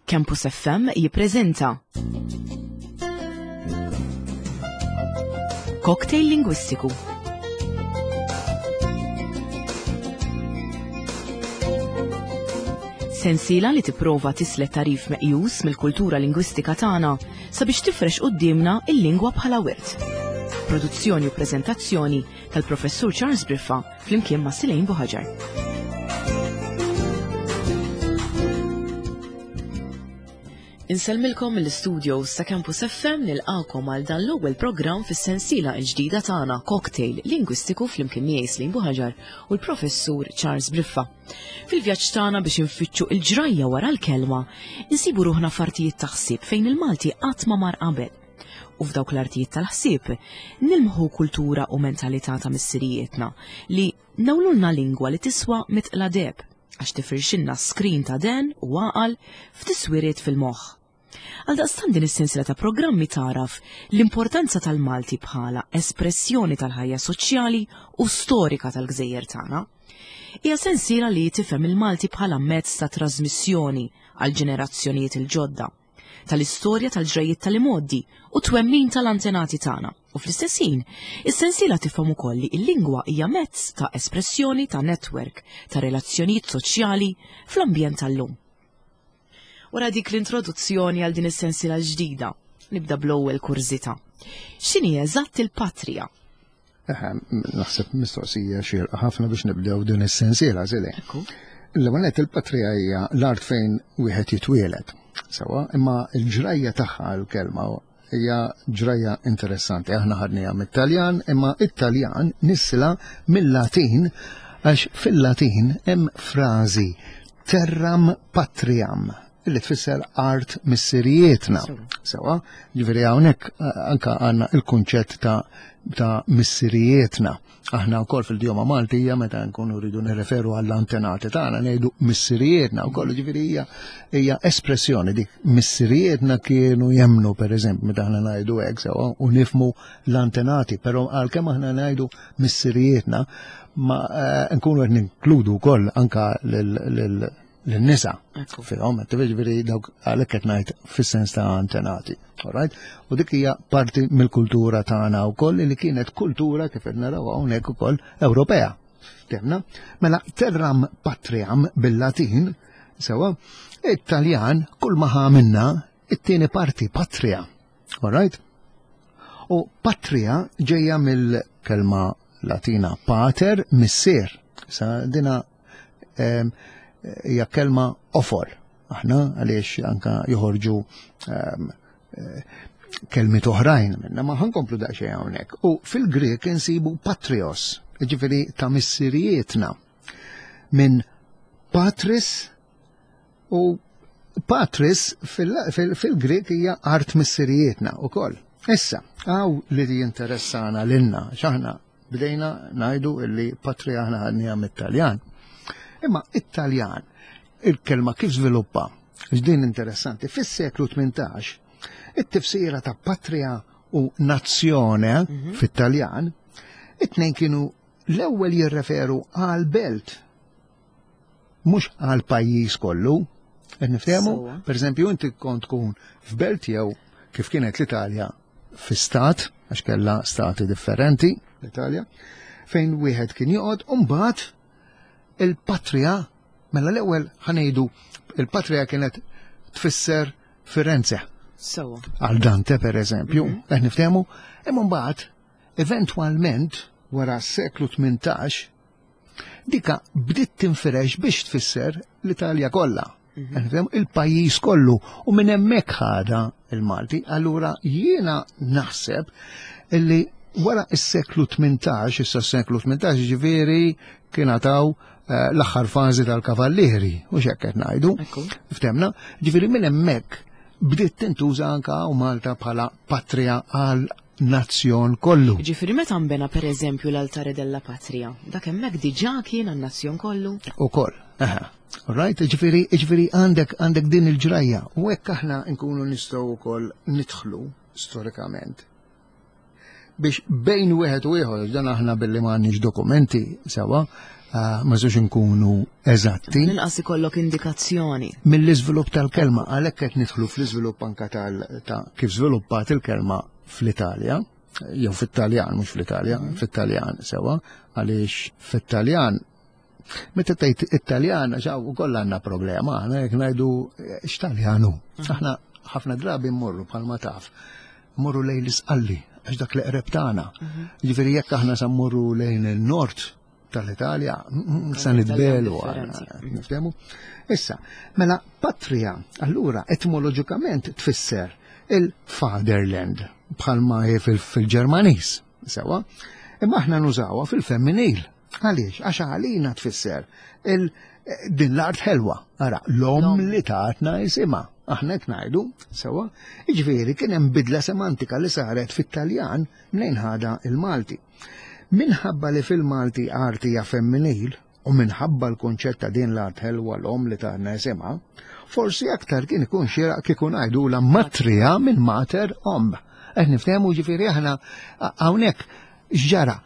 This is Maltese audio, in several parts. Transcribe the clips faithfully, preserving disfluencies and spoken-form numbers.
Campus F M jippreżenta Cocktail Lingwistiku. Sensiela li tipprova tislet tarif meqjus mill-kultura lingwistika tagħna sabiex tifrex qudiemna il-lingwa bħala wirt. Produzzjoni u preżentazzjoni tal-Professur Charles Briffa flimkien ma' Silejn Buħaġar. Inselmilkom mill-studios ta' Campus F M nilqakom għal dan l-ewwel programm fis-sensiela l-ġdida tagħna Cocktail Lingwistiku flimkien miegħi Silejn Buħaġar u l-Professur Charles Briffa. Fil-vjaġġ tagħna biex infittxu l-ġrajja wara l-kelma, insibu ruħna f'artijiet ta' ħsieb fejn il-Malti qatt ma mar qabel. U f'dawk l-artijiet tal-ħsieb nilmħu kultura u mentalità ta' missirijietna li nawlulna lingwa li tiswa mitqla deb għax tifirxilna skrin ta' den u għaqal f'tiswiriet fil-moħħ. Għaldaqstant din is-sensiela ta' programmi taraf l-importanza tal-Malti bħala espressjoni tal-ħajja soċjali u storika tal-gżejjer tagħna. Hija sensiela li tifhem il-Malti bħala mezz ta' trasmissjoni għal ġenerazzjonijiet il-ġodda tal-istorja tal-ġrajiet tal-imoddi u twemmin tal-antenati tagħna. U fl-istess ħin, is-sensiela tifhem ukoll li l-lingwa hija mezz ta' espressjoni ta' netwerk ta' relazzjonijiet soċjali fl-ambjent tal-lum. Wara dik l-introduzzjoni għal din is-sensiela ġdida, nibda bl-ewwel kurżità. X'inhi eżatt il-patrija? Eħe, naħseb mistoqsija xierqa ħafna biex nibdew din is-sensiela żile. L-ewwel il-patrija hija l-art fejn wieħed jitwieled. Sawa, imma l-ġrajja tagħha l-kelma hija ġrajja interessanti. Aħna ħadniha mit-Taljan, imma it-Taljan nissila mill-Latin għax fil-Latin hemm frażi terram patriam illi tfisser art missirijietna. Sawa, ġifieri hawnhekk anke għandna l-kunċett ta' ta' missirijietna. Aħna wkoll fil-djoma Maltija meta nkunu rridu nirreferu għall-antenati tagħna ngħidu missirijietna wkoll ġifieri hija hija espressjoni dik missirijietna kienu jemnu pereżempju meta aħna ngħidu hekk sewa u nifmu l-antenati, però għalkemm aħna ngħidu missirijietna ma nkunu qed ninkludu wkoll anke lil l-nisa fil-hom, ġifieri dawk għalhekk qed ngħid fis-sens ta' antenati. Alright? U dik hija parti mill-kultura tagħna wkoll li kienet kultura kif qed naraw hawnhekk ukoll Ewropea. Temna? Mela terram patriam bil-Latin sewa it-Taljan kull ma minna it-tieni parti patria. Alright? U patria ġejja mill-kelma Latina pater missier. Sa dina hija kelma ofor. Aħna għaliex anka joħorġu kelmiet oħrajn minna ma ħankomplu daqsxejn hawnhekk. U fil-Grek insibu patrios, ġifieri ta' missirijietna minn patris u patris fil-Grek hija art missirijietna ukoll. Issa, għaw li jinteressana lilna x'aħna bdejna ngħidu illi patria aħna ħadniha mit-Taljan. Imma it-Taljan, il-kelma kif żviluppa, ġdin interessanti, fis-seklu tmintax, it-tifsira ta' patria u nazzjone fit-Taljan, it-tnejn kienu l-ewwel jirreferu għal belt, mhux għal pajjiż kollu. Qed niftehmu? Pereżempju inti kont tkun f'belt jew kif kienet l-Italja fi stat, għax kellha stati differenti l-Italja, fejn wieħed kien joqgħod u mbagħad il-patrija, mela l-ewwel ħanejdu il-patrija kienet tfisser Firenze. So. Għal Dante per eżempju, qed niftehmu, imma mbagħad eventwalment wara s-seklu tmintax dika bdiet tinfirex biex tfisser l-Italja kollha. Il-pajjiż kollu u minn hemmhekk ħada il-Malti, allura jiena naħseb illi wara s-seklu tmintax, issa s-seklu tmintax ġifieri kien għataw l-aħħar fażi tal-kavallieri, u x'hekk qed ngħidu. Ftemna, ġifieri minn hemmhekk bdiet tintuża anke Malta bħala patrija għal nazzjon kollu. Ġifieri meta nbena pereżempju l-Altare della Patria, dak hemmhekk diġà kien għan-nazzjon kollu? Ukoll, eħe. Alright, ġifieri ġifieri għandek għandek din il-ġrajja, u hekk aħna nkunu nistgħu wkoll nidħlu storikament biex bejn wieħed u ieħor, dan aħna billi m'għandniex dokumenti sewa, ma żewx inkunu eżatti. Inqas ikollok indikazzjoni. Mill-iżvilupp tal-kelma, għalhekk qed nidħlu fl-iżvilupp anke tal ta' kif żviluppat il-kelma fl-Italja, jew fit-Taljan mhux fl-Italja, fit-Taljan sewa, għaliex fit-Taljan meta tgħid Italjan ġaw ukoll għandna problema, aħna jekk ngħidu x'Taljanu. Aħna ħafna drabi mmorru bħalma taf, mmorru lejn l-isqalli għax dak l-qreb tagħna. Jiġifieri jekk aħna sa mmorru lejn il-nord tal-Italja, sa nitbelu niftehmu. Issa, mela patria, allura etimoloġikament tfisser il-fatherland bħalma fil-Ġermaniż, sewa, imma aħna nużawha fil-femminil. Għaliex, għax għalina tfisser din l-art ħelwa, ara, l-om li tatna jisima, aħna ngħidu, sewa, iġveri kien hemm bidla semantika li saret fit-Taljan minn ħada il-Malti. Minħabba li fil-Malti arti hija femminil u minħabba l-konċett ta' din l-art ħelwa l-om li tatna jisima, forsi aktar kien ikun xieraq kieku ngħidu la matrija minn mater om. Qed niftehmu ġifieri aħna hawnhekk x'ġara.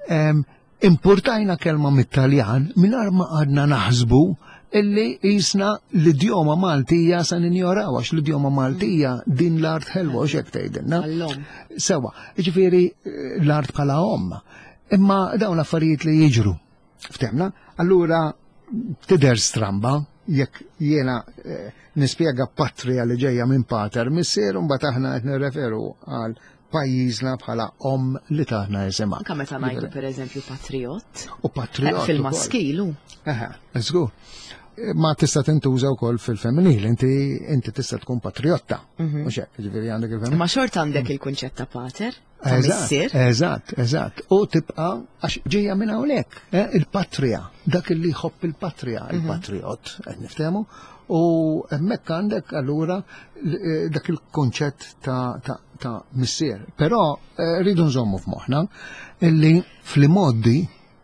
Importajna kelma mit-Taljan mingħajr ma għadna naħsbu illi jisna l-idjoma Maltija sa ninjoraw għax l-idjoma Maltija din l-art ħelwa x'hekk tgħidilna. Sewa, jiġifieri l-art bħala om. Imma dawn affarijiet li jiġru. Ftemna? Allura tidher stramba jekk jiena nispjega patrija li ġejja minn pater missier u mbagħad aħna qed nirreferu għal pajjiżna bħala om li taħna jisimha. Anke meta ngħidu pereżempju patriot. U patriot. Fil-maskilu. Eħe, żgur. Ma tista' tintuża wkoll fil-femminil, inti inti tista' tkun patriotta. Mhux hekk, jiġifieri għandek il-femminil. Ma xort għandek il-kunċett ta' pater? Ta' missier? Eżatt, eżatt. U tibqa' għax ġejja minn hawnhekk, il-patrija, dak li jħobb il-patrija, il-patriot, qed niftehmu. U hemmhekk għandek allura dak il-konċett ta' ta' missier. Però rridu nżommu f'moħħna illi fl-modi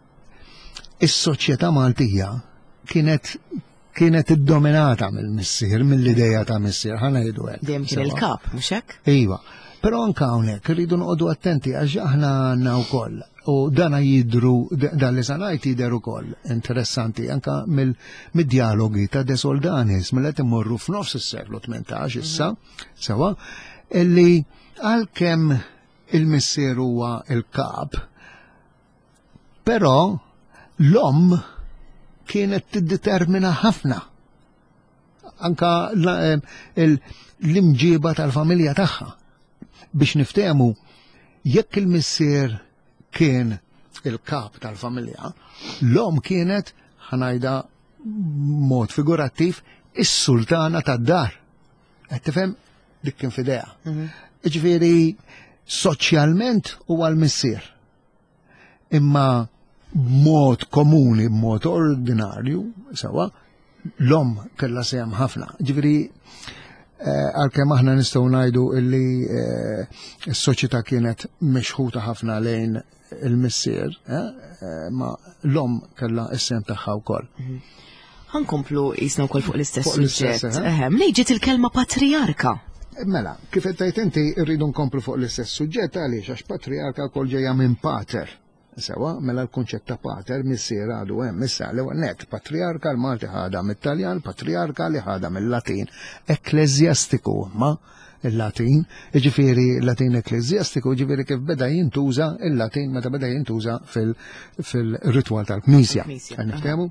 is-soċjetà Maltija kienet kienet iddominata mill-missier, mill-idea ta' missier, ħana jgħidu hekk. Dejjem kien il-kap, mhux hekk? Iva. Però anke hawnhekk irridu noqogħdu attenti għax aħna għandna wkoll. U dana jidru, dan li sanajt jidher ukoll interessanti anke mid-dialogi ta' De Soldanis mill-qed imorru f'nofs is-seklu tmintax issa, sewa, illi għalkemm il-missier huwa il-kap, però l-om kienet tiddetermina ħafna. Anka l-imġiba tal-familja tagħha. Biex niftehmu, jekk il-missier kien il-kap tal-familja, l-om kienet, ħanajda mod figurattiv, is-sultana tad-dar. Qed tifhem dik kien fidea. Ġifieri soċjalment huwa l-missier. Imma mod komuni, mod ordinarju, sewa, l-om kellha sehem ħafna. Ġifieri għalkemm aħna nistgħu ngħidu illi s-soċjetà kienet mexħuta ħafna lejn il-missier, ma l-om kellha s-sem tagħha wkoll. Ħankomplu jisna wkoll fuq l-istess suġġett. Eħem, li ġiet il-kelma patriarka. Mela, kif qed tgħid inti rridu nkomplu fuq l-istess suġġett għaliex għax patriarka wkoll ġejja minn pater. Sewa, mela l-konċett ta' pater missier għadu hemm issa l-ewwel nett patriarka l-Malti ħadha mit-Taljan, patriarka li ħadha mill-Latin, ekklezjastiku ma il-Latin, jiġifieri l-Latin ekklezjastiku, jiġifieri kif beda jintuża il-Latin meta beda jintuża fil-ritwal tal-Knisja. Niftehmu?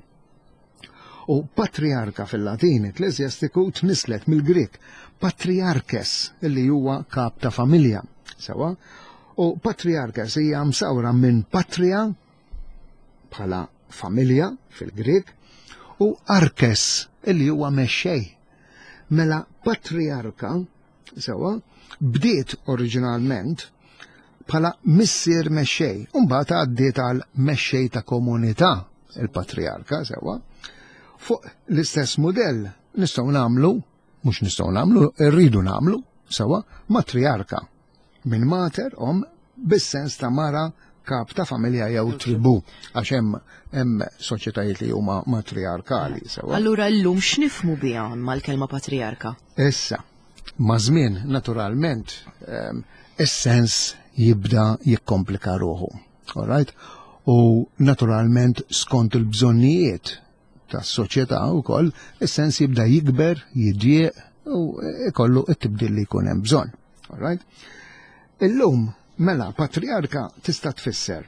U patriarka fil-Latin ekklezjastiku tnislet mill-Grik patriarkes illi huwa kap ta' familja. Sewa? U patriarka hija msawra minn patria bħala familja fil-Grek u arkes illi huwa mexxej. Mela patriarka sewa bdiet oriġinalment bħala missier mexxej u mbagħad għaddiet għal mexxej ta' komunità il-patriarka sewa. Fuq l-istess mudell nistgħu nagħmlu, mhux nistgħu nagħmlu, rridu nagħmlu sewa matriarka. Min mater om bis-sens ta' mara kap ta' familja jew tribu għax hemm hemm soċjetajiet li huma matriarkali sewa. Allura llum x'nifhmu biha mal-kelma patriarka? Issa, ma' żmien naturalment is-sens jibda jikkomplika ruħu. All right? U naturalment skont il-bżonnijiet tas-soċjetà wkoll is-sens jibda jikber, jidjieq u ikollu t-tibdil li jkun hemm bżonn. All right? Illum mela patriarka tista' tfisser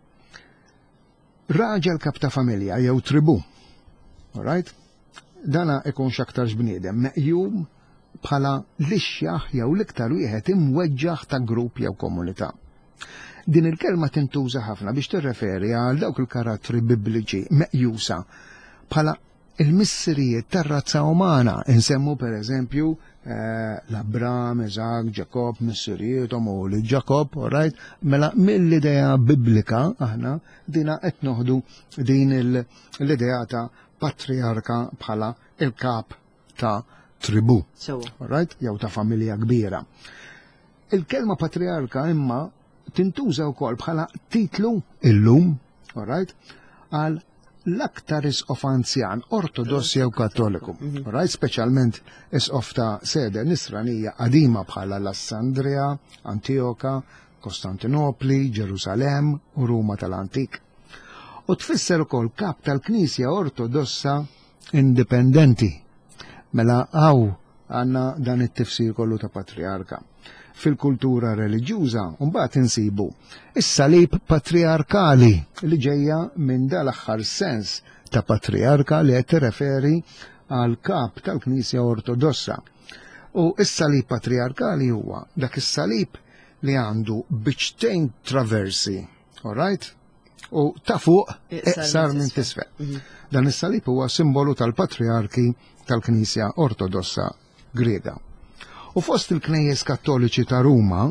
raġel kap ta' familja jew tribu. All right? Dana ikunx aktarx bniedem meqjum bħala lixjaħ jew l-iktar wieħed imweġġaħ ta' grupp jew komunità. Din il-kelma tintuża ħafna biex tirreferi għal dawk il-karattri bibliċi meqjusa bħala il-missirijiet tar-razza umana. Insemmu pereżempju l-Abram, Isaac, Jacob, missirietom u li Jacob, all right? Mela mill-idea biblika aħna dina qed noħdu din l-idea ta' patriarka bħala il-kap ta' tribu, all right? Jew ta' familja kbira. Il-kelma patriarka imma tintuża wkoll bħala titlu illum, all right? Għal l-aktar isqof anzjan ortodoss jew kattoliku, all right? Speċjalment isqof ta' sede nisranija qadima bħala l-Assandria, Antioka, Kostantinopli, Ġerusalem u Ruma tal-Antik. U tfisser ukoll kap tal-Knisja Ortodossa indipendenti. Mela għaw għanna dan it-tifsir kollu ta' patriarka. Fil-kultura reliġjuża mbagħad insibu is-salib patriarkali li ġejja minn dal-aħħar sens ta' patriarka li qed tirreferi għal kap tal-Knisja Ortodossa. U is-salib patriarkali huwa dak is-salib li għandu biċtejn traversi, all right? U ta' fuq iqsar minn tisfel. Dan is-salib huwa simbolu tal-patriarki tal-Knisja Ortodossa Griega. U fost il-Knejjes Kattoliċi ta' Ruma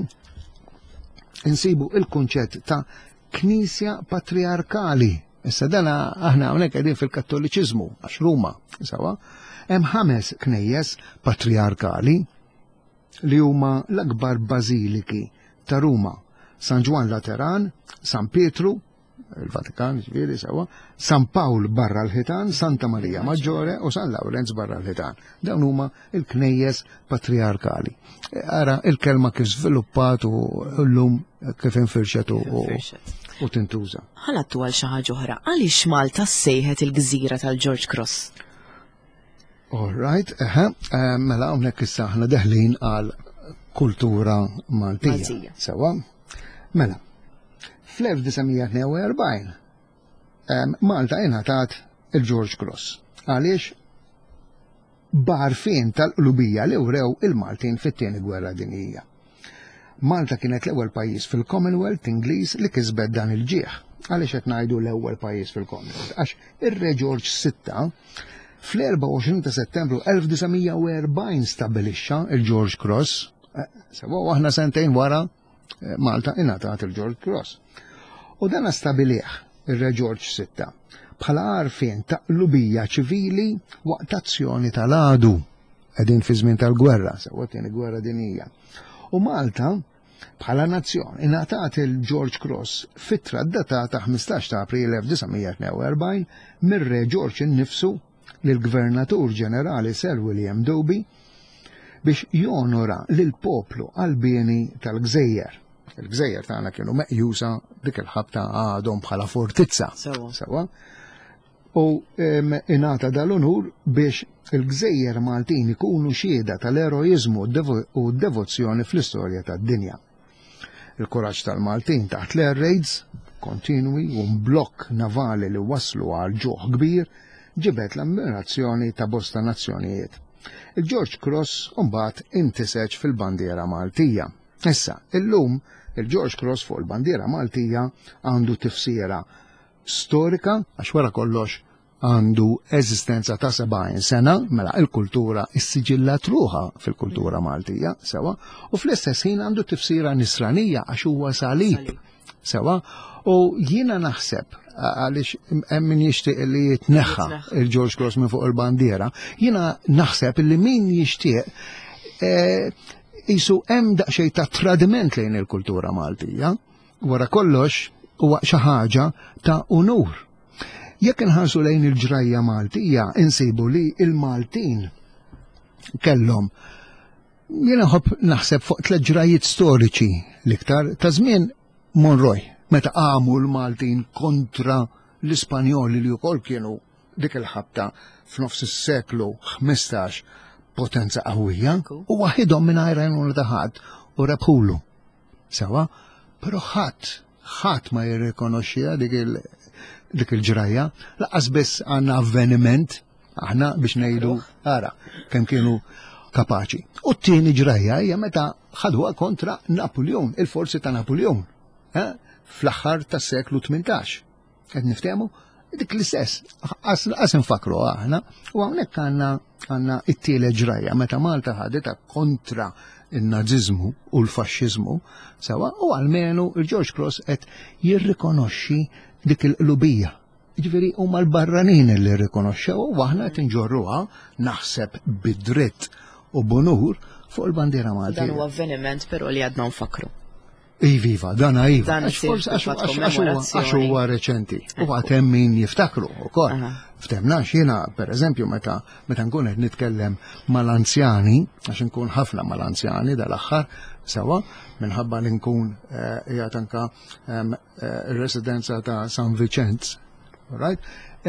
insibu il-kunċett ta' Knisja Patriarkali. Issa dana aħna hawnhekk qegħdin fil-Kattoliċiżmu għax Ruma, sawa? Hemm ħames knejjes patriarkali li huma l-akbar bażiliki ta' Ruma. San Ġwan Lateran, San Pietru, il-Vatikan, ġifieri sewa, San Pawl barra l-ħitan, Santa Marija Maggiore u San Lawrenz barra l-ħitan. Dawn huma il-knejjes patriarkali. Ara il-kelma kif żviluppat u llum kif infirxet u tintuża. Ħalattu għal xi ħaġa oħra, għaliex Malta ssejħet il-gżira tal-George Cross? All right, eħe, mela hawnhekk issa aħna deħlin għal kultura Maltija. Sewa? Mela. fl-elf tisgħemija tnejn u erbgħin Malta ingħatat il-George Cross. Għaliex barfien tal-qlubija li wrew il-Maltin fit-tieni gwerra dinjija. Malta kienet l-ewwel pajjiż fil-Commonwealth Ingliż li kisbet dan il-ġieħ. Għaliex qed ngħidu l-ewwel pajjiż fil-Commonwealth? Għax ir-Re George sitta fl-erba' u għoxrin ta' Settembru elf tisgħemija u erbgħin stabbilixxa il-George Cross. Sewa aħna sentejn wara Malta ingħatat il-George Cross. U dan stabilih ir-Re George sitta bħala għarfien ta' qlubija ċivili waqt azzjoni tal-għadu qegħdin fi żmien tal-gwerra, sewwa tieni gwerra dinjija. U Malta bħala nazzjon ingħatat il-George Cross fitra ddatata ħmistax ta' April elf tisgħemija tnejn u erbgħin mir-Re George innifsu lill-Gvernatur Ġenerali Sir William Doby biex jonora lill-poplu qalbieni tal-Gżejjer. Il-Gżejjer tagħna kienu meqjusa dik il-ħabta għadhom bħala fortizza. Sewa. U ingħata dal-onur biex il-Gżejjer Maltin ikunu xhieda tal-eroiżmu u d-devozzjoni fl-istorja tad-dinja. Il-kuraġġ tal-Maltin taħt l-air raids kontinwi u mblokk navali li waslu għal ġuħ kbir ġibet l-ammirazzjoni ta' bosta nazzjonijiet. Il-George Cross mbagħad intiseġ fil-bandiera Maltija. Issa, illum il-George Cross fuq il-bandiera Maltija għandu tifsira storika għax wara kollox għandu eżistenza ta' sebgħin sena, mela il-kultura issiġillat ruħha fil-kultura Maltija, sewa, u fl-istess ħin għandu tifsira nisranija għax huwa salib, sewa, u jiena naħseb għaliex hemm min jixtieq li jitneħħa il-George Cross minn fuq il-bandiera, jiena naħseb li min jixtieq isu hemm daqsxejn ta' tradiment lejn il-kultura Maltija, wara kollox huwa xi ħaġa ta' unur. Jekk inħarsu lejn il-ġrajja Maltija, insibu li il-Maltin kellhom jiena ħobb naħseb fuq tliet ġrajiet storiċi l-iktar ta' żmien Monroy, meta qamu l-Maltin kontra l-Ispanjoli li wkoll kienu dik il-ħabta f'nofs is-seklu ħmistax potenza qawwija u waħidhom mingħajr għajnuna ta' ħadd u rebħulu. Sewa, però ħadd ħadd ma jirrikonoxxiha dik il- dik il-ġrajja, laqas biss għandna avveniment aħna biex ngħidu ara kemm kienu kapaċi. U t-tieni ġrajja hija meta ħadwa kontra Napoleon, il-forzi ta' Napoleon, eh? fl-aħħar tas-seklu tmintax. Qed niftehmu? Dik l-istess, qas infakru aħna, u hawnhekk għandna għandna t-tielet ġrajja meta Malta ħadetha kontra in-naziżmu u l-faxxiżmu, sewa, u għalmenu il-George Cross qed jirrikonoxxi dik il-qlubija. Ġifieri huma l-barranin li rrikonoxxew u aħna qed inġorruha naħseb bid-dritt u bunur fuq il-bandiera Maltija. Dan huwa avveniment però li għadna nfakru. Iviva, dan iva. Dan għax huwa reċenti. U għatem min jiftakru wkoll. Ftemna jiena pereżempju meta meta nkun qed nitkellem mal-anzjani, għax nkun ħafna mal-anzjani dal-aħħar sewa, minħabba li nkun qiegħed anke ir-residenza ta' San Vicenz, right?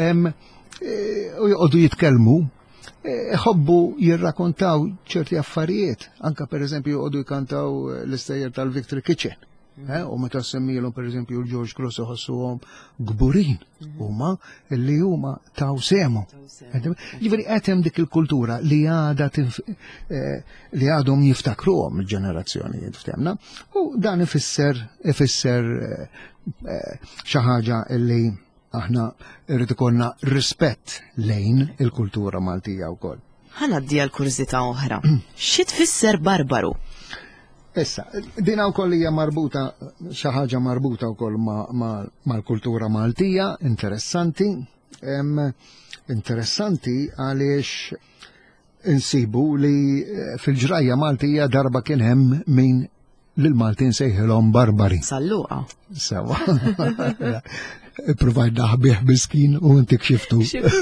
U joqogħdu jitkellmu, ħobbu jirrakontaw ċerti affarijiet, anka per eżempju joqogħdu jkantaw l-istejjer tal-Victory Kitchen. U meta semmilhom per eżempju l-George Cross iħossuhom gburin huma li huma taw semu. Ġifieri qed hemm dik il-kultura li għadha li għadhom jiftakruhom il-ġenerazzjonijiet ftemna, u dan ifisser ifisser xi ħaġa li aħna irrid ikollna rispett lejn il-kultura Maltija wkoll. Ħanaddi għal kurzita oħra. Xi tfisser barbaru? Issa, din wkoll hija marbuta xi ħaġa marbuta wkoll mal-kultura Maltija, interessanti, interessanti għaliex insibu li fil-ġrajja Maltija darba kien hemm min lil-Maltin sejħilhom barbari. Salluqa. Sewa. Provajt daħbieħ biskin u inti kxiftu.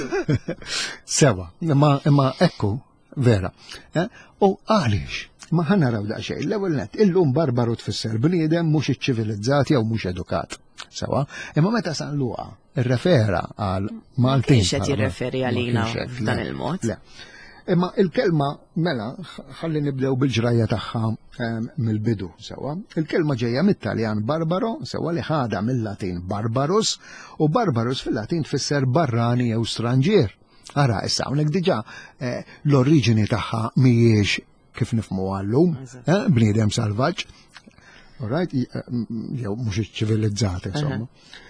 Sewa, imma ekku, vera. U għaliex, ma ħanaraw daqsxejn, l-ewwel nett, illum barbaru tfisser bniedem mhux iċċivilizzat jew mhux edukat. Sewa, imma meta Sanluqa irrefera għal Maltin. Kienx qed jirreferi għalina f'dan il-mod. Imma il-kelma mela ħalli nibdew bil-ġrajja tagħha mill-bidu sewa. Il-kelma ġejja mit-Taljan barbaro sewa li ħada mill-Latin barbarus u barbarus fil-Latin tfisser barrani jew stranġier. Ara issa hawnhekk diġà l-oriġini tagħha mhijiex kif nifhmu għallum, bniedem salvaġġ, alright, jew mhux iċċivilizzat insomma.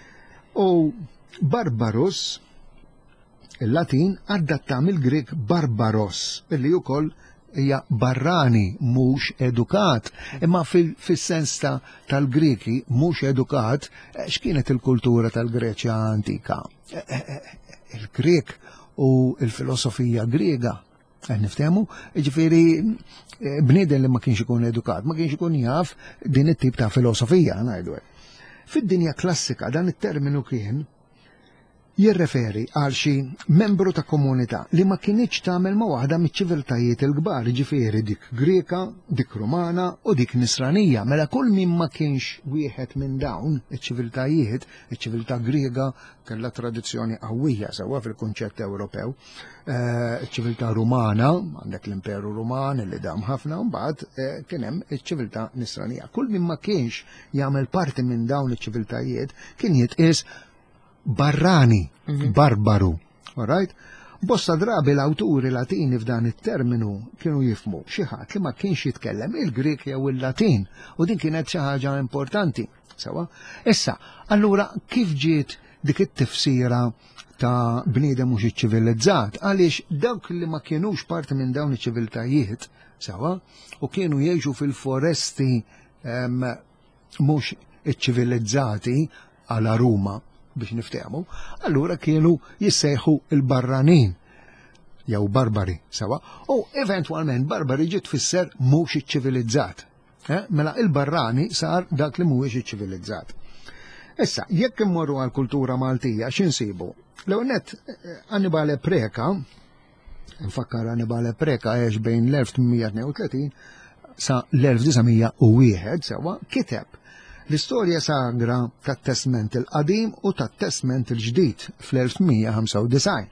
U barbarus il-Latin adatta mill-Grek barbaros, illi wkoll hija barrani mhux edukat, imma fis-sens tal-Greki mhux edukat x'kienet il-kultura tal-Greċja antika. Il-Grek u l-filosofija Griega, niftehmu, ġifieri bniedem li ma kienx ikun edukat, ma kienx ikun jaf din it-tip ta' filosofija ngħidu. Fid-dinja klassika dan it-terminu kien jirreferi għal xi membru ta' komunità li ma kienx tagħmel ma' waħda miċ-ċiviltajiet il-kbar, ġifieri dik Greka, dik Rumana u dik Nisranija. Mela kull min ma kienx wieħed minn dawn iċ-ċiviltajiet, iċ-ċiviltà Griega kellha tradizzjoni qawwija sewwa fil-kunċett Ewropew. Iċ-ċiviltà Rumana, għandek l-Imperu Ruman li dam ħafna, u mbagħad kien hemm iċ-ċiviltà Nisranija. Kull min ma kienx jagħmel parti minn dawn iċ-ċiviltajiet kien jitqies barrani, barbaru, alright? Bosta drabi l-awturi Latini f'dan it-terminu kienu jifmu xi ħadd li ma kienx jitkellem il-Grek jew il-Latin u din kienet xi ħaġa importanti. Sewa? Issa, allura kif ġiet dik it-tifsira ta' bniedem mhux iċċivilizzat għaliex dawk li ma kienux parti minn dawn iċ-ċiviltajiet, sewa, u kienu jgħixu fil-foresti mhux iċċivilizzati għala Ruma biex niftehmu, allura kienu jissejħu il-barranin jew barbari, sewa, u eventwalment barbari ġiet tfisser mhux iċċivilizzat. Mela il-barrani sar dak li mhuwiex iċċivilizzat. Issa, jekk immorru għall-kultura Maltija x'insibu? L-ewwel nett Annibale Preka Nfakkar Annibale Preka għex bejn l-elf tminmija tnejn u tletin sa l-elf disajnimija u wieħed sewa kiteb l-istorja sagra tat-Testament il-qadim u tat-Testament il-ġdid fl-elf tminmija ħamsa u disajn.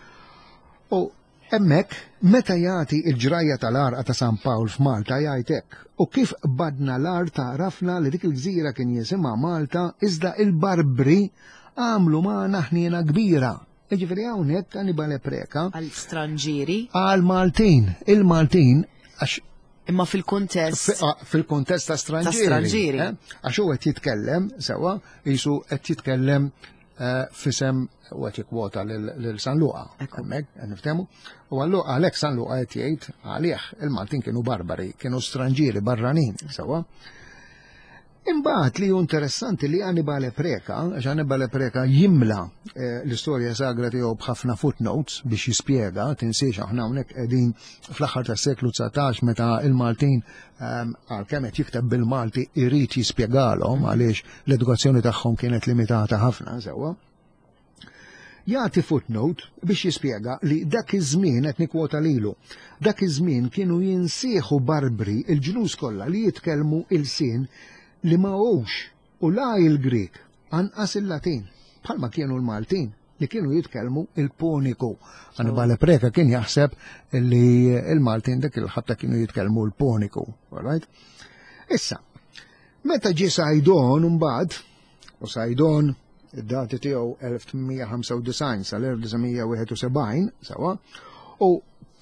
U hemmhekk meta jagħti l-ġrajja tal-Arqa ta' San Pawl f'Malta jgħid hekk u kif badna l-art tarafna li dik il-gżira kien jisimha Malta iżda il-Barbri għamlu magħna ħniena kbira. Jiġifieri hawnhekk Annibale Preka għal stranġieri għal Maltin, il-Maltin għax imma fil-kontest fil-kontest ta' stranġieri. Għax hu qed jitkellem sewa jisu qed jitkellem fisem u qed jikkwota lil San Luqa. Hemmhekk qed niftehmu. U għalhekk San Luqa qed jgħid għalih il-Maltin kienu barbari, kienu stranġieri barranin sewa. Imbagħad li hu interessanti li Annibale Preka, għax Annibale Preka jimla l-istorja sagra tiegħu b'ħafna footnotes biex jispjega, tinsiex aħna hawnhekk qegħdin fl-aħħar tas-seklu tsatax meta il-Maltin għalkemm qed jikteb bil-Malti irid jispjegalhom għaliex l-edukazzjoni tagħhom kienet limitata ħafna sewwa. Jagħti footnote biex jispjega li dak iż-żmien qed nikkwota lilu. Dak iż-żmien kienu jinsieħu Barbri il-ġnus kollha li jitkellmu il-sin li ma hux u la il-Grik anqas il-Latin bħalma kienu l-Maltin li kienu jitkellmu il-Poniku. Annibale Preka kien jaħseb li il-Maltin dak il-ħatta kienu jitkellmu l-Poniku. Issa, meta ġie Sajdon mbagħad, u Sajdon id-dati tiegħu elf tminmija ħamsa u disajn sal-elf disajnimija wieħed u sebgħin sewa, u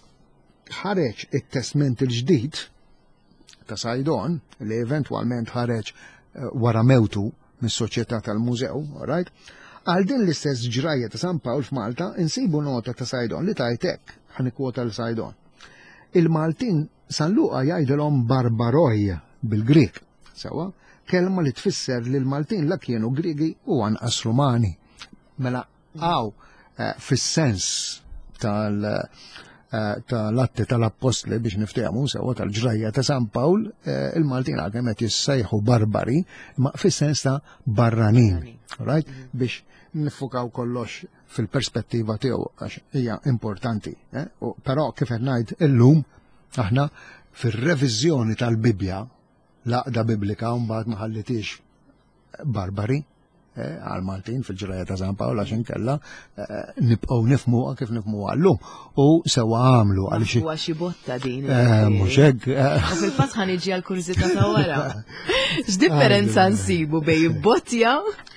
ħareġ it-Testament il-ġdid ta' Sajdon li eventwalment ħareġ wara mewtu mis-soċjetà tal-mużew, right? Għal din l-istess ġrajja ta' San Pawl f'Malta insibu nota ta' Sajdon li tajt hekk ħanikwota l-Sajdon. Il-Maltin San Luqa jgħidilhom barbaroj bil-Grik, sewa, kelma li tfisser li l-Maltin la kienu Grigi u anqas Rumani. Mela għaw fis-sens tal- tal-atti tal-Apostli biex niftehmu sewa tal-ġrajja ta' San Pawl, il-Maltin għalkemm qed jissejħu barbari, ma fis-sens ta' barranin, right? Biex nifukaw kollox fil-perspettiva tiegħu għax hija importanti. Però kif qed ngħid illum aħna fir-reviżjoni tal-Bibja l-aqda Biblika mbagħad ma ħallitix barbari għal-Maltin fil-ġrajja ta' San Pawl għax inkella nibqgħu nifhmuha kif nifhmuha llum u sewa għamlu għaliex huwa xi botta din. Mhux hekk. U fil-fatt ħaniġi għall-kurżità ta' wara. X'differenza nsibu bejn bottja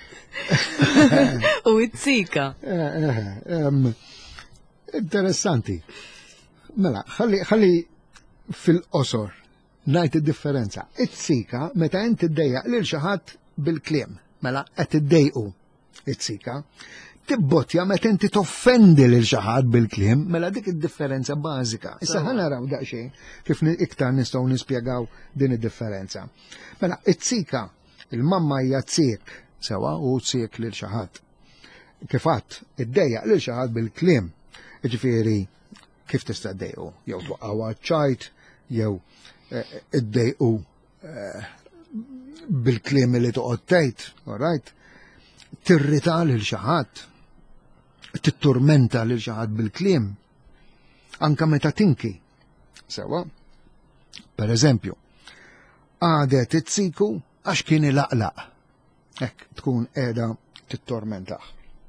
u t-tsika? Interessanti. Mela, ħalli fil-qosor ngħid id-differenza. It-tsika meta inti ddejjaq lil xi ħadd bil-kliem. Mela qed iddejqu it-tsika, tibbotja meta inti toffendi lil xi ħadd bil-kliem, mela dik id-differenza bażika. Issa ħa naraw daqsxejn kif iktar nistgħu nispjegaw din id-differenza. Mela it-tsika, il-mamma hija tsik sewa u tsik lil xi ħadd. Kif għadd iddejjaq lil xi ħadd bil-kliem, jiġifieri kif tista' ddejqu, jew twaqqgħu ċajt, jew iddejqu bil-kliem li toqgħod tgħid, all right? Tirrita lil xi ħadd, titturmenta lil xi ħadd bil-kliem, anke meta tinki. Sewa? Pereżempju, għadet it-tsiku għax kien ilaqlaq. Hekk tkun qiegħda tittormentah.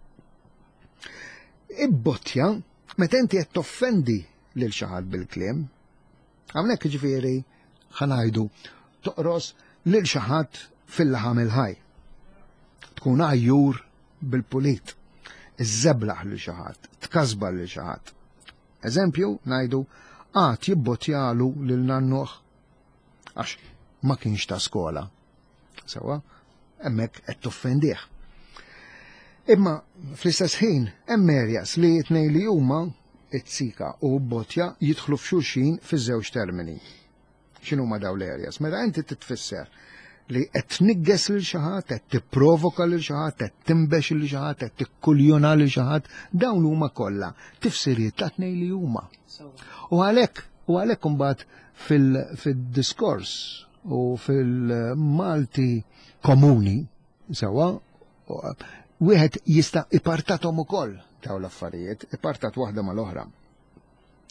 Ibbottja meta inti qed toffendi lil xi ħadd bil-kliem, hawnhekk jiġifieri ħanajdu toqros lil xi ħadd fil-laħam il-ħaj. Tkun għajjur bil-pulit, iżżeblaħ lil xi ħadd, tkasba lil xi ħadd. Eżempju, ngħidu għad jibbottjalu lil nannuh għax ma kienx ta' skola. Sewa, hemmhekk qed toffendih. Imma fl-istess ħin hemm areas li t-tnejn li huma it-tsika u bottja jidħlu f'xulxin fiż-żewġ termini. X'inhuma dawn l-areas? Meta inti titfisser li qed tnigges lil xi ħadd, qed tipprovoka lil xi ħadd, qed timbex lil xi ħadd, qed tikkuljona lil xi ħadd, dawn huma kollha tifsiriet ta' tnejn li huma. U għalhekk u għalhekk imbagħad fil-diskors u fil-Malti komuni sewwa wieħed jista' ipartathom ukoll dawn l-affarijiet, ipartat waħda mal-oħra.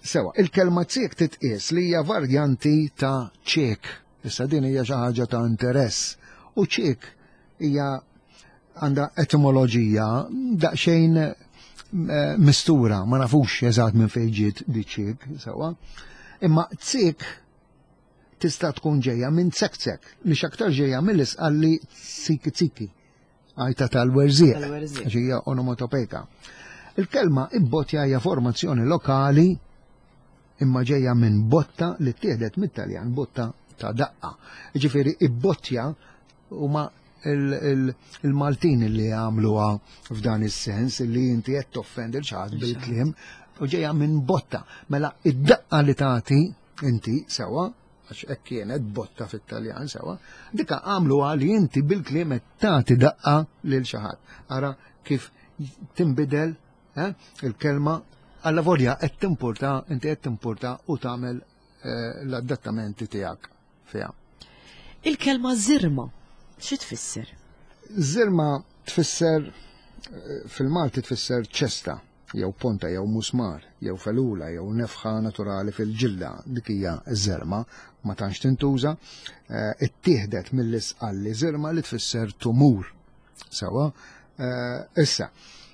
Sewa, il-kelma tsiek titqies li hija varjanti ta' ċek. Issa din hija xi ħaġa ta' interess. U ċek hija għandha etimoloġija daqsxejn mistura, ma nafux eżatt minn fejn ġiet di ċek, sewa. Imma tsiek tista' tkun ġejja minn tsek-tsek, li x'aktar ġejja mill-isqalli tsiki-tsiki. Għajta tal-werżieq, għax hija onomatopejka. Il-kelma ibbotja hija formazzjoni lokali imma ġejja minn botta li ttieħdet mit-Taljan, botta ta' daqqa. Ġifieri ibbotja huma il-Maltin li għamluha f'dan is-sens li inti qed toffendi l ħadd bil-kliem u ġejja minn botta. Mela id-daqqa li tagħti inti sewa, għax hekk kienet botta fit-Taljan sewa, dika għamluha li inti bil-kliem qed tagħti daqqa lil xi ħadd. Ara kif tinbidel il-kelma għalla volja qed timpurta, inti qed timpurta u tagħmel l-adattamenti tiegħek fiha. Il-kelma żirma xi tfisser? Żirma tfisser fil-Malti tfisser ċesta, jew ponta, jew musmar, jew felula, jew nefħa naturali fil-ġilda, dik hija żerma, ma tantx tintuża, ittieħdet mill-isqalli żirma li tfisser tumur. Sewa, issa,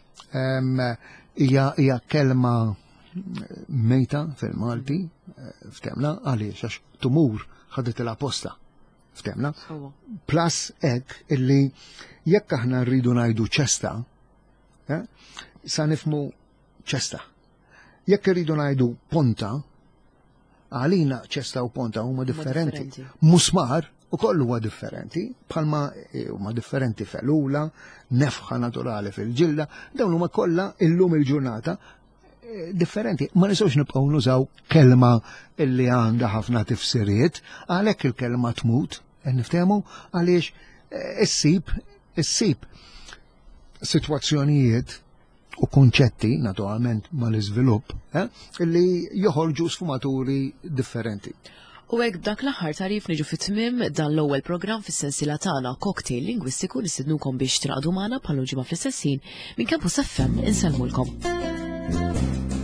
hija kelma mejta fil-Malti, ftemna, għaliex għax tumur ħadet il-apposta, ftemna. Plus hekk illi jekk aħna rridu ngħidu ċesta, sa nifmu ċesta. Jekk irridu ngħidu ponta, għalina ċesta u ponta huma differenti. Musmar ukoll huwa differenti, bħalma huma differenti felula, nefħa naturali fil-ġilda, dawn huma kollha illum il-ġurnata differenti. Ma nistgħux nibqgħu nużaw kelma illi għandha ħafna tifsiriet, għalhekk il-kelma tmut, niftehmu għaliex issib issib sitwazzjonijiet u konċetti, naturalment mal-iżvilupp, illi joħorġu sfumaturi differenti. U hekk dak l-aħħar tarif niġu fit-tmiem dan l-ewwel programm fis-sensiela tagħna Cocktail Lingwistiku li sidnukom biex traqdu magħna bħal ġimgħa fl-istess ħin minn Campus F M insellmulkom.